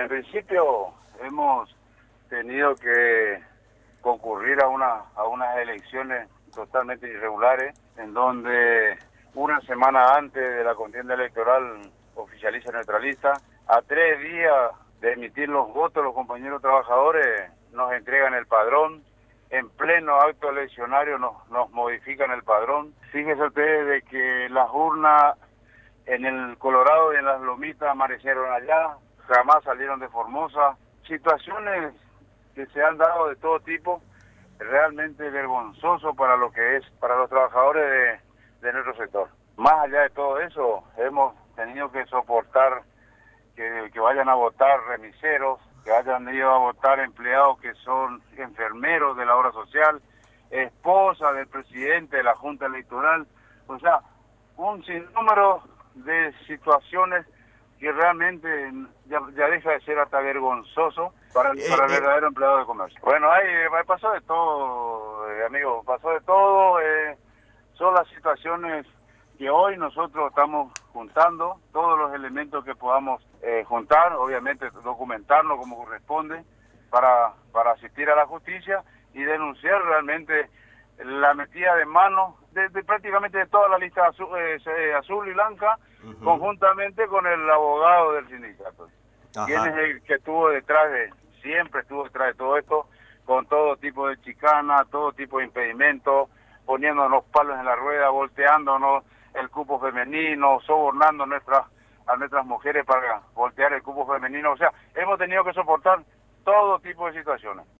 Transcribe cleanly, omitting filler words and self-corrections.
En principio hemos tenido que concurrir a unas elecciones totalmente irregulares, en donde una semana antes de la contienda electoral oficializa nuestra lista. A 3 días de emitir los votos, los compañeros trabajadores nos entregan el padrón. En pleno acto eleccionario nos modifican el padrón. Fíjense ustedes de que las urnas en el Colorado y en las Lomitas amanecieron allá, jamás salieron de Formosa. Situaciones que se han dado de todo tipo, realmente vergonzoso para lo que es, para los trabajadores de nuestro sector. Más allá de todo eso, hemos tenido que soportar que vayan a votar remiseros, que hayan ido a votar empleados que son enfermeros de la obra social, esposa del presidente de la Junta Electoral, o sea, un sinnúmero de situaciones que realmente ya deja de ser hasta vergonzoso para el verdadero empleado de comercio. Bueno, ahí pasó de todo, amigo, pasó de todo, son las situaciones que hoy nosotros estamos juntando, todos los elementos que podamos juntar, obviamente documentarlo como corresponde, para asistir a la justicia y denunciar realmente la metida de mano de prácticamente de toda la lista azul y blanca, conjuntamente con el abogado del sindicato. Quien es el que siempre estuvo detrás de todo esto, con todo tipo de chicana, todo tipo de impedimentos, poniéndonos palos en la rueda, volteándonos el cupo femenino, sobornando a nuestras mujeres para voltear el cupo femenino. O sea, hemos tenido que soportar todo tipo de situaciones.